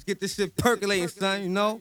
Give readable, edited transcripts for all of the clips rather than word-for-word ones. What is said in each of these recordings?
get this shit percolating, son, you know?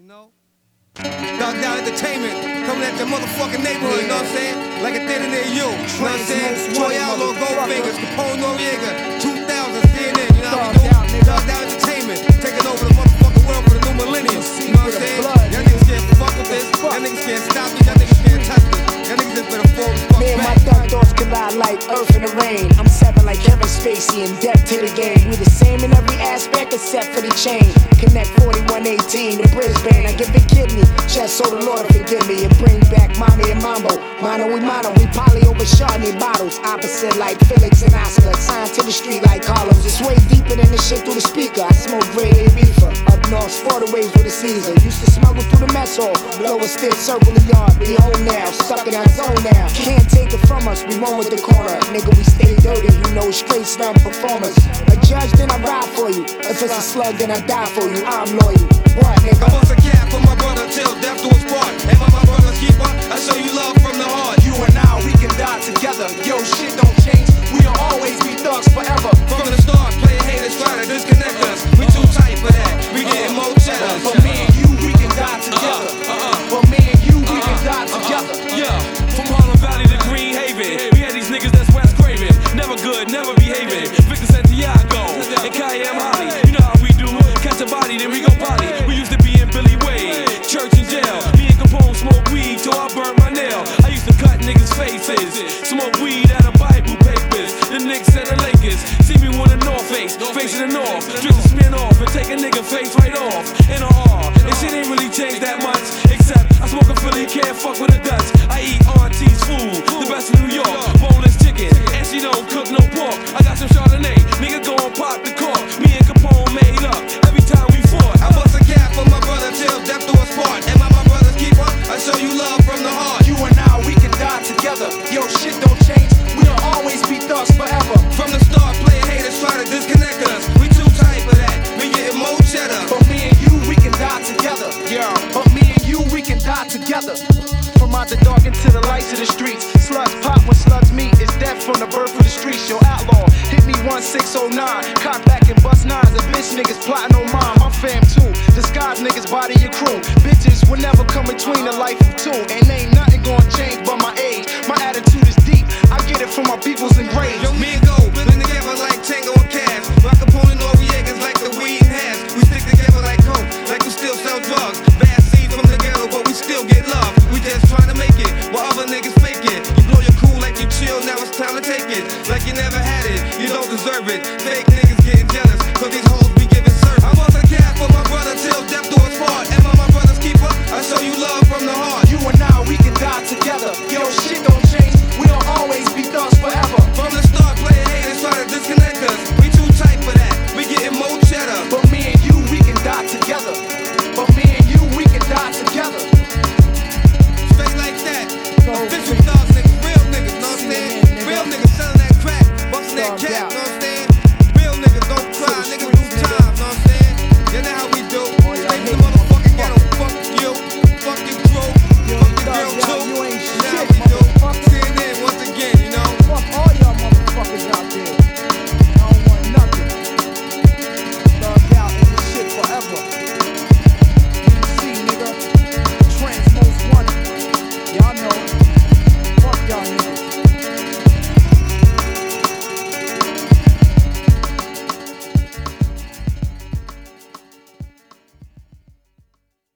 Dog Down Entertainment, coming at your motherfucking neighborhood, you know what I'm saying? Like a theater near you, you know what I'm saying? Troy Outlaw, Goldfingers, Capone Noriega, 2000, CNN, you know what we do? Dog Down Entertainment, taking over the motherfucking world for the new millennium, you know what I'm saying? Y'all niggas can't fuck with this, y'all niggas can't stop me, y'all niggas can't touch this. Y'all niggas in for the full fuck Me and my back. dark thoughts collide like earth and the rain. I'm seven like Kevin Spacey and depth to the game. We the same in every aspect except for the chain. Connect 4118 to Brisbane. I give a kidney, just so the Lord forgive me. And bring back mommy and mambo. Mono, we poly over Chardonnay bottles. Opposite like Felix and Oscar. Signed to the street like Carlos. It's way deeper than the shit through the speaker. I smoke grade A reefer. Up north, sport waves with a Caesar. Used to smuggle through the mess hall. Blow a stick, circle the yard. We home now, stuck in our zone now. Can't take it from us, we run with the corner. Nigga, we stay dirty, you know, straight slum performers. A judge, then I ride for you. If it's a slug, then I die for you. I'm loyal. What, nigga? I bust a cap for my brother till death do us part. Am I my brother's keeper? I show you love from the heart. You and I, we can die together. Yo, shit don't change. We'll always be thugs forever. From the start, player haters try to disconnect us. We too tight for that. We getting more cheddar. For me and you, we can die together. For me and you, we can die together. Yeah, from Harlem Valley to Green Haven, we had these niggas that's West Craven. Never good, never behaving. Victor Santiago and Kayam Holly. You know how we do. Catch a body, then we go body. We used to be in Billy Wade, church and jail. Me and Capone smoke weed till I burn my nail. I used to cut niggas' faces, smoke weed out of Bible papers. The Knicks and the Lakers see me with a North face, facing the North. Drink the smear off and take a nigga face right off. In a R, and shit ain't really changed that much. Except I smoke a Philly, can't fuck with the Dutch. I eat auntie's food, the best in New York. Boneless chicken, and she don't cook no pork. I got some Chardonnay, nigga go and pop the cork. Me and Capone made up every time we fought. I bust a cap for my brother till death do us part. Am I my brother's keeper? I show you love from the heart. You and I, we can die together. Yo, shit don't change. We'll always be thugs forever. From the start, player haters try to disconnect us. We too tight for that. We getting more cheddar. For me and you, we can die together. Yeah, but me and you, we can die together. From out the dark into the lights of the streets. Slugs pop when slugs meet. It's death from the birth of the streets. Yo, outlaw, hit me 1609. Cock back and bust nines. The bitch niggas plotting on mine. My fam too. Disguise niggas, body your crew. Bitches will never come between the life of two. And ain't nothing gonna change but my age. My attitude is deep. I get it from my people's engraved.